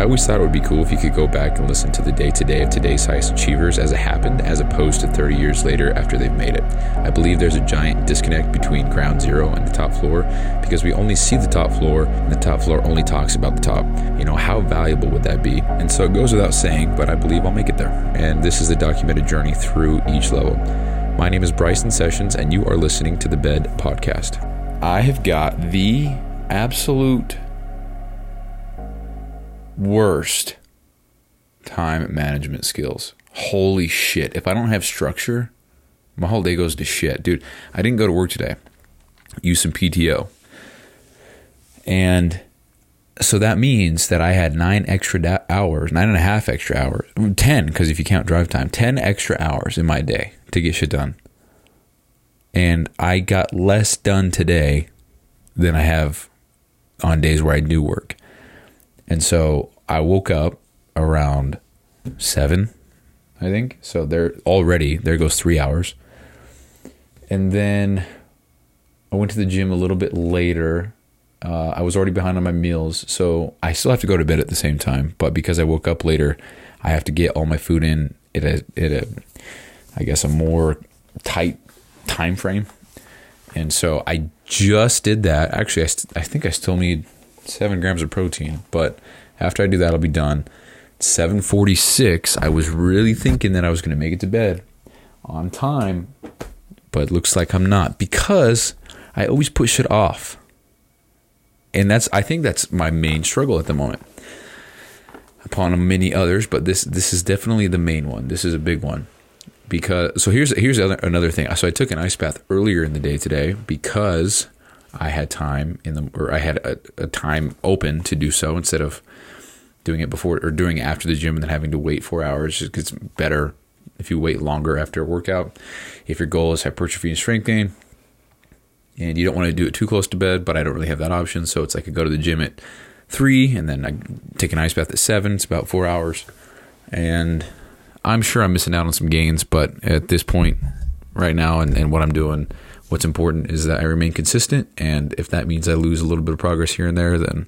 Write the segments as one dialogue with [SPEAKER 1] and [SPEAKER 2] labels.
[SPEAKER 1] I always thought it would be cool if you could go back and listen to the day-to-day of today's highest achievers as it happened, as opposed to 30 years later after they've made it. I believe there's a giant disconnect between ground zero and the top floor because we only see the top floor and the top floor only talks about the top. You know, how valuable would that be? And so it goes without saying, but I believe I'll make it there. And this is the documented journey through each level. My name is Bryson Sessions, and you are listening to the Bed Podcast. I have got the absolute worst time management skills. Holy shit. If I don't have structure, my whole day goes to shit. Dude, I didn't go to work today. Use some PTO. And so that means that I had 9.5 extra hours, 10, because if you count drive time, 10 extra hours in my day to get shit done. And I got less done today than I have on days where I do work. And so I woke up around 7, I think. So there goes 3 hours. And then I went to the gym a little bit later. I was already behind on my meals, so I still have to go to bed at the same time. But because I woke up later, I have to get all my food in at a more tight time frame. And so I just did that. Actually, I think I still need 7 grams of protein, but after I do that, I'll be done. 7:46. I was really thinking that I was going to make it to bed on time, but it looks like I'm not because I always push it off. And I think that's my main struggle at the moment, upon many others, but this is definitely the main one. This is a big one. Here's another thing. So I took an ice bath earlier in the day today because I had time I had a time open to do so instead of doing it before or doing it after the gym and then having to wait 4 hours. It gets better if you wait longer after a workout. If your goal is hypertrophy and strength gain, and you don't want to do it too close to bed, but I don't really have that option. So it's like I go to the gym at 3 and then I take an ice bath at 7. It's about 4 hours. And I'm sure I'm missing out on some gains, but at this point right now and what I'm doing, what's important is that I remain consistent. And if that means I lose a little bit of progress here and there, then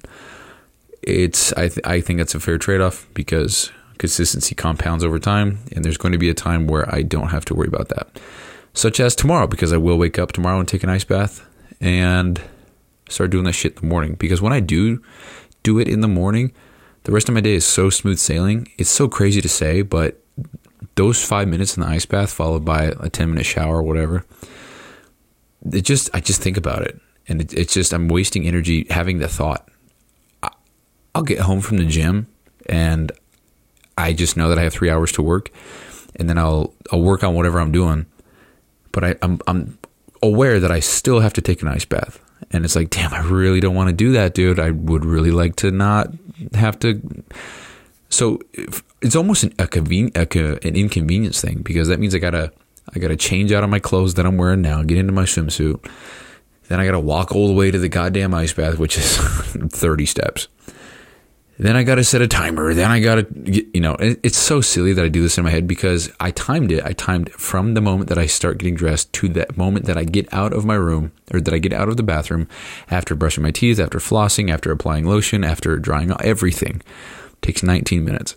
[SPEAKER 1] I think that's a fair trade-off because consistency compounds over time. And there's going to be a time where I don't have to worry about that. Such as tomorrow, because I will wake up tomorrow and take an ice bath and start doing that shit in the morning. Because when I do it in the morning, the rest of my day is so smooth sailing. It's so crazy to say, but those 5 minutes in the ice bath followed by a 10-minute shower or whatever, I just think about it. And it's just, I'm wasting energy having the thought. I'll get home from the gym and I just know that I have 3 hours to work, and then I'll work on whatever I'm doing. But I'm aware that I still have to take an ice bath. And it's like, damn, I really don't want to do that, dude. I would really like to not have to. So it's almost an inconvenience thing, because that means I gotta change out of my clothes that I'm wearing now, get into my swimsuit. Then I gotta walk all the way to the goddamn ice bath, which is 30 steps. Then I got to set a timer. Then I got to, it's so silly that I do this in my head because I timed it. I timed from the moment that I start getting dressed to that moment that I get out of my room, or that I get out of the bathroom after brushing my teeth, after flossing, after applying lotion, after drying out everything. It takes 19 minutes.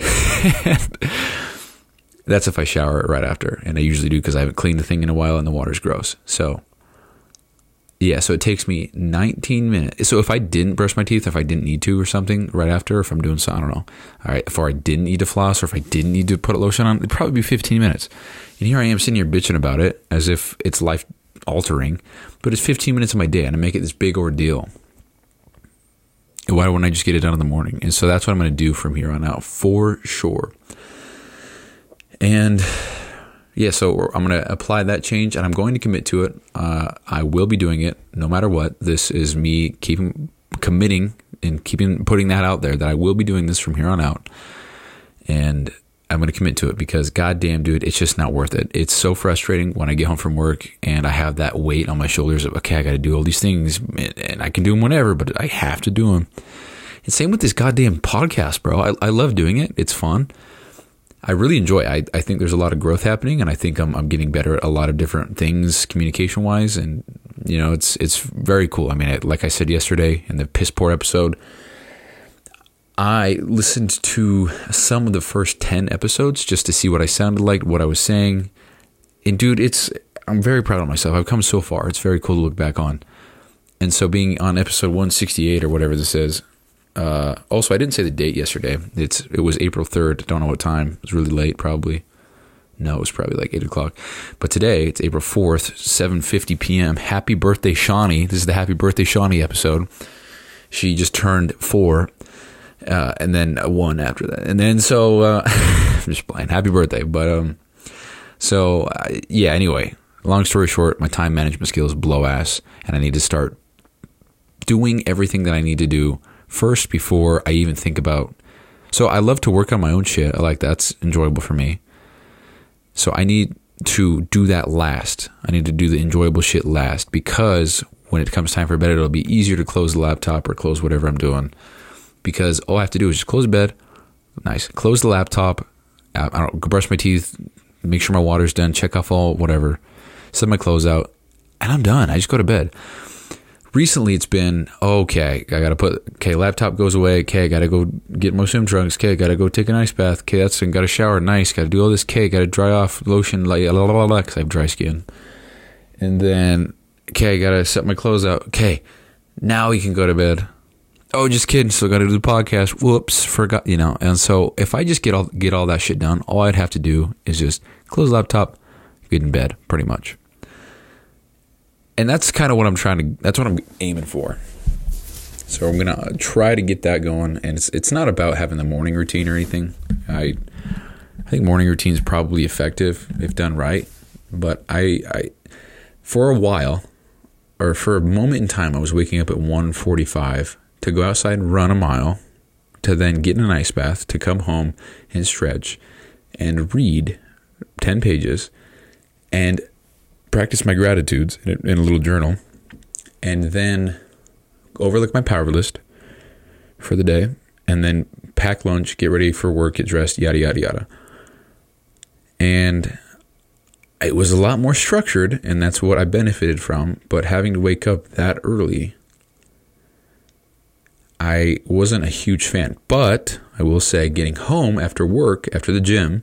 [SPEAKER 1] That's if I shower right after. And I usually do because I haven't cleaned the thing in a while and the water's gross. So yeah, so it takes me 19 minutes. So if I didn't brush my teeth, if I didn't need to or something right after, if I'm doing something, I don't know. All right, if I didn't need to floss or if I didn't need to put lotion on, it'd probably be 15 minutes. And here I am sitting here bitching about it as if it's life altering, but it's 15 minutes of my day and I make it this big ordeal. Why wouldn't I just get it done in the morning? And so that's what I'm going to do from here on out for sure. And yeah, so I'm going to apply that change and I'm going to commit to it. I will be doing it no matter what. This is me committing and putting that out there that I will be doing this from here on out. And I'm going to commit to it because goddamn, dude, it's just not worth it. It's so frustrating when I get home from work and I have that weight on my shoulders of, okay, I got to do all these things and I can do them whenever, but I have to do them. And same with this goddamn podcast, bro. I love doing it. It's fun. I really enjoy it. I think there's a lot of growth happening, and I think I'm getting better at a lot of different things communication wise, and it's very cool. I mean, like I said yesterday in the piss poor episode, I listened to some of the first 10 episodes just to see what I sounded like, what I was saying. And dude, I'm very proud of myself. I've come so far. It's very cool to look back on. And so being on episode 168 or whatever this is, also, I didn't say the date yesterday. It was April 3rd. Don't know what time. It was really late, probably. No, it was probably like 8 o'clock. But today, it's April 4th, 7:50 p.m. Happy birthday, Shawnee. This is the Happy Birthday, Shawnee episode. She just turned 4, and then 1 after that. And then so, I'm just playing. Happy birthday. But, yeah, anyway, long story short, my time management skills blow ass, and I need to start doing everything that I need to do first before I even think about. So I love to work on my own shit. I like that's enjoyable for me. So I need to do that last. I need to do the enjoyable shit last, because when it comes time for bed, it'll be easier to close the laptop or close whatever I'm doing, because all I have to do is just close the bed. Nice. Close the laptop. I don't brush my teeth, make sure my water's done, check off all whatever, set my clothes out, and I'm done. I just go to bed. Recently, it's been, laptop goes away. Okay, I got to go get my swim trunks. Okay, I got to go take an ice bath. Okay, got to shower. Nice. Got to do all this. Okay, got to dry off lotion, because I have dry skin. And then, okay, I got to set my clothes out. Okay, now we can go to bed. Oh, just kidding. Still got to do the podcast. Whoops, forgot, And so if I just get all that shit done, all I'd have to do is just close the laptop, get in bed, pretty much. And that's kind of what that's what I'm aiming for. So I'm going to try to get that going. And it's not about having the morning routine or anything. I think morning routine is probably effective if done right. But I for a while, or for a moment in time, I was waking up at 1:45 to go outside and run a mile, to then get in an ice bath, to come home and stretch and read 10 pages and practice my gratitudes in a little journal, and then overlook my power list for the day, and then pack lunch, get ready for work, get dressed, yada, yada, yada. And it was a lot more structured, and that's what I benefited from. But having to wake up that early, I wasn't a huge fan. But I will say, getting home after work, after the gym,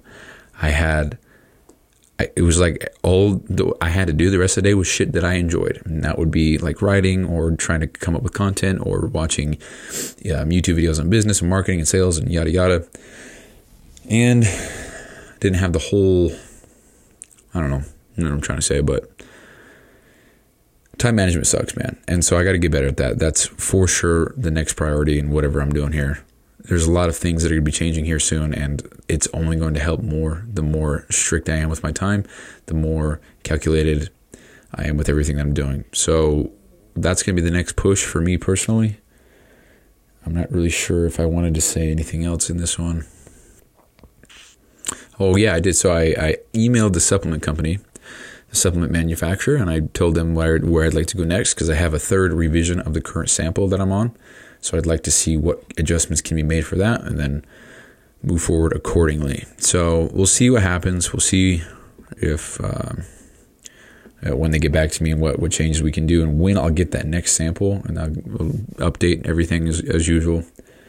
[SPEAKER 1] it was like all I had to do the rest of the day was shit that I enjoyed. And that would be like writing, or trying to come up with content, or watching YouTube videos on business and marketing and sales and yada, yada. And didn't have the whole, I don't know what I'm trying to say, but time management sucks, man. And so I got to get better at that. That's for sure the next priority in whatever I'm doing here. There's a lot of things that are going to be changing here soon, and it's only going to help more. The more strict I am with my time, the more calculated I am with everything that I'm doing. So that's going to be the next push for me personally. I'm not really sure if I wanted to say anything else in this one. Oh, yeah, I did. So I emailed the supplement company, the supplement manufacturer, and I told them where I'd like to go next, because I have a third revision of the current sample that I'm on. So I'd like to see what adjustments can be made for that, and then move forward accordingly. So we'll see what happens. We'll see if when they get back to me, and what changes we can do, and when I'll get that next sample, and I'll update everything as usual.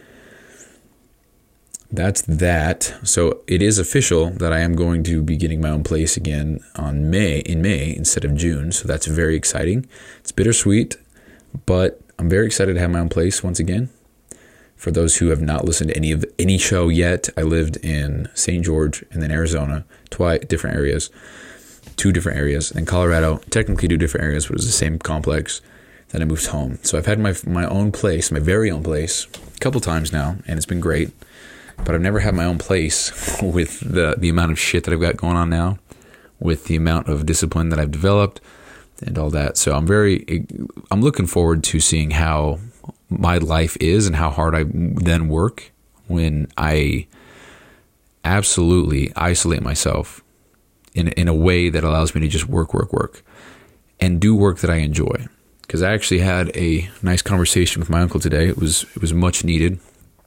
[SPEAKER 1] That's that. So it is official that I am going to be getting my own place again in May instead of June. So that's very exciting. It's bittersweet, but I'm very excited to have my own place once again. For those who have not listened to any show yet, I lived in St. George and then Arizona, two different areas, and Colorado, technically 2 different areas, but it was the same complex. Then I moved home. So I've had my own place, my very own place, a couple times now, and it's been great. But I've never had my own place with the amount of shit that I've got going on now, with the amount of discipline that I've developed and all that. So I'm looking forward to seeing how my life is and how hard I then work when I absolutely isolate myself in a way that allows me to just work and do work that I enjoy. Because I actually had a nice conversation with my uncle today. It was much needed.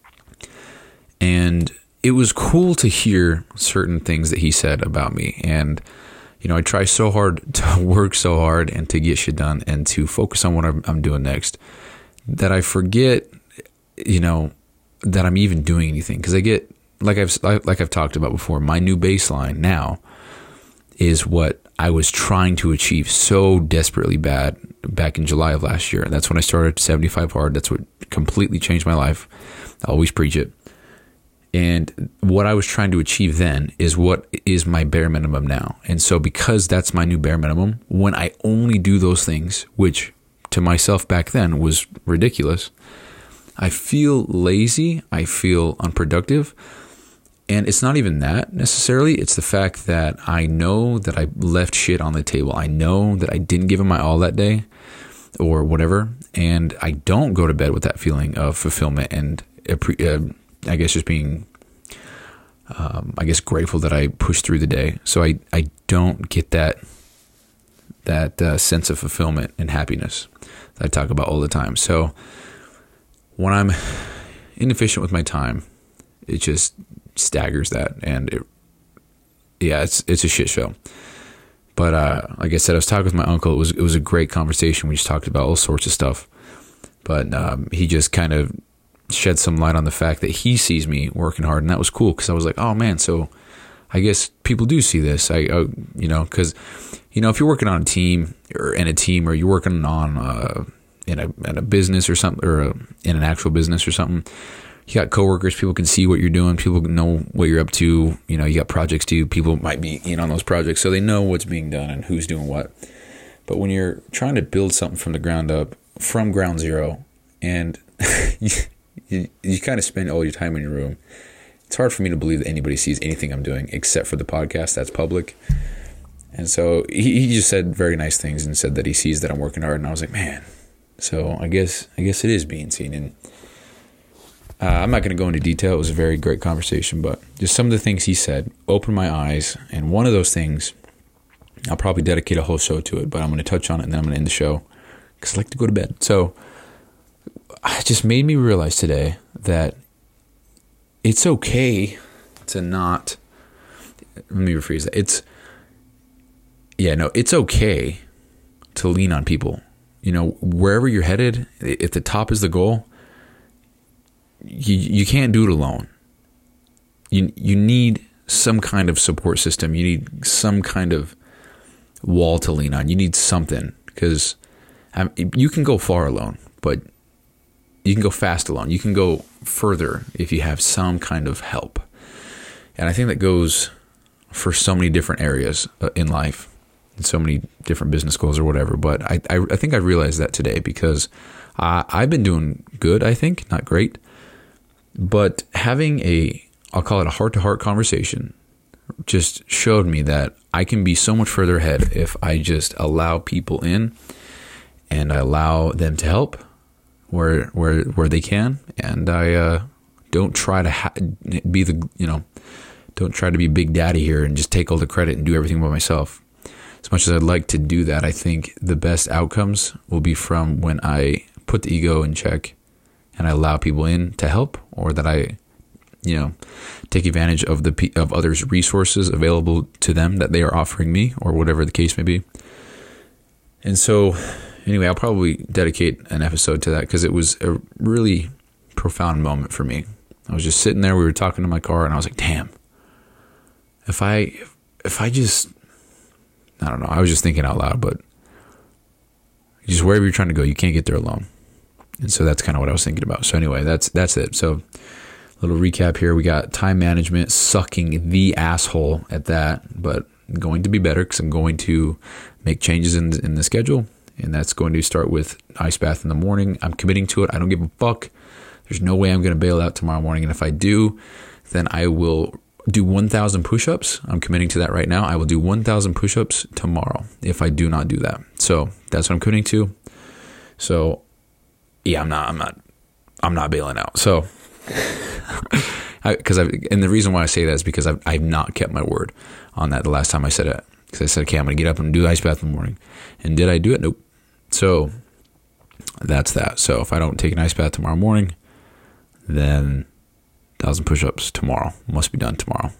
[SPEAKER 1] And it was cool to hear certain things that he said about me. And, I try so hard to work so hard and to get shit done and to focus on what I'm doing next, that I forget, that I'm even doing anything. Because I get, like I've talked about before, my new baseline now is what I was trying to achieve so desperately bad back in July of last year. That's when I started 75 Hard. That's what completely changed my life. I always preach it. And what I was trying to achieve then is what is my bare minimum now. And so because that's my new bare minimum, when I only do those things, which to myself back then was ridiculous, I feel lazy, I feel unproductive. And it's not even that necessarily. It's the fact that I know that I left shit on the table. I know that I didn't give it my all that day or whatever. And I don't go to bed with that feeling of fulfillment and I guess just being, grateful that I pushed through the day. So I don't get that sense of fulfillment and happiness that I talk about all the time. So when I'm inefficient with my time, it just staggers that, and it's a shit show. But like I said, I was talking with my uncle. It was a great conversation. We just talked about all sorts of stuff. But he just kind of shed some light on the fact that he sees me working hard, and that was cool because I was like, oh man, so I guess people do see this. Because if you're working on a team or you're working on in a business or something, or in an actual business or something, you got coworkers. People can see what you're doing. People know what you're up to. You got projects to do. People might be in on those projects, so they know what's being done and who's doing what. But when you're trying to build something from the ground up, from ground zero, and you kind of spend all your time in your room, it's hard for me to believe that anybody sees anything I'm doing except for the podcast that's public. And so he just said very nice things and said that he sees that I'm working hard, and I was like, man, so I guess it is being seen. And I'm not going to go into detail. It was a very great conversation, but just some of the things he said opened my eyes. And one of those things, I'll probably dedicate a whole show to it, but I'm going to touch on it and then I'm going to end the show because I like to go to bed. So it just made me realize today that it's okay to not, let me rephrase that. It's okay to lean on people. Wherever you're headed, if the top is the goal, you can't do it alone. You need some kind of support system. You need some kind of wall to lean on. You need something, because you can go far alone, but you can go fast alone. You can go further if you have some kind of help. And I think that goes for so many different areas in life, and so many different business goals or whatever. But I think I realized that today, because I've been doing good, I think, not great. But having I'll call it a heart-to-heart conversation, just showed me that I can be so much further ahead if I just allow people in and I allow them to help where they can, and I don't try to be don't try to be Big Daddy here and just take all the credit and do everything by myself. As much as I'd like to do that, I think the best outcomes will be from when I put the ego in check and I allow people in to help, or that I, take advantage of of others' resources available to them that they are offering me, or whatever the case may be. And so, anyway, I'll probably dedicate an episode to that, because it was a really profound moment for me. I was just sitting there, we were talking in my car, and I was like, damn, if I just, I don't know, I was just thinking out loud, but just wherever you're trying to go, you can't get there alone. And so that's kind of what I was thinking about. So anyway, that's it. So a little recap here. We got time management sucking the asshole at that, but going to be better, because I'm going to make changes in the schedule. And that's going to start with ice bath in the morning. I'm committing to it. I don't give a fuck. There's no way I'm going to bail out tomorrow morning. And if I do, then I will do 1,000 push-ups. I'm committing to that right now. I will do 1,000 push-ups tomorrow if I do not do that. So that's what I'm committing to. So yeah, I'm not bailing out. So, and the reason why I say that is because I've not kept my word on that the last time I said it. Because I said, okay, I'm going to get up and do ice bath in the morning. And did I do it? Nope. So that's that. So if I don't take an ice bath tomorrow morning, then 1,000 push-ups tomorrow. Must be done tomorrow.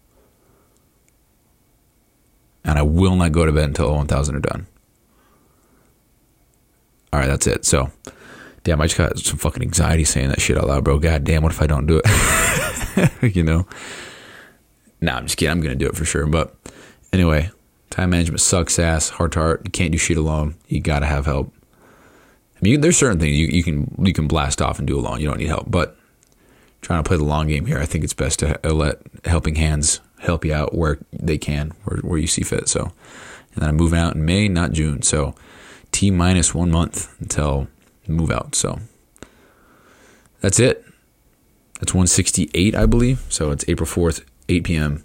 [SPEAKER 1] And I will not go to bed until all 1,000 are done. All right, that's it. So Damn, I just got some fucking anxiety saying that shit out loud, bro. God damn, what if I don't do it? You know? Nah, I'm just kidding. I'm going to do it for sure. But anyway, time management sucks ass, heart to heart. You can't do shit alone. You got to have help. I mean, there's certain things you can blast off and do alone. You don't need help. But trying to play the long game here, I think it's best to let helping hands help you out where they can, where you see fit. So, and then I'm moving out in May, not June. So, T-minus 1 month until move out. So, that's it. That's 168, I believe. So, it's April 4th, 8 p.m.,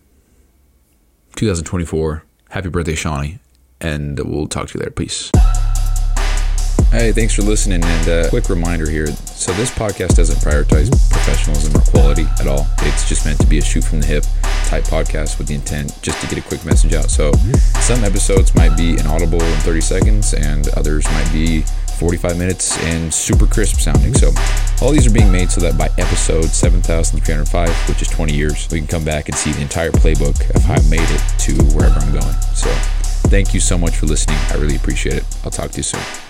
[SPEAKER 1] 2024. Happy birthday, Shawnee. And we'll talk to you later. Peace. Hey, thanks for listening. And quick reminder here. So this podcast doesn't prioritize professionalism or quality at all. It's just meant to be a shoot from the hip type podcast with the intent just to get a quick message out. So some episodes might be inaudible in 30 seconds and others might be 45 minutes and super crisp sounding. So all these are being made so that by episode 7,305, which is 20 years, we can come back and see the entire playbook of how I made it to wherever I'm going. So thank you so much for listening. I really appreciate it. I'll talk to you soon.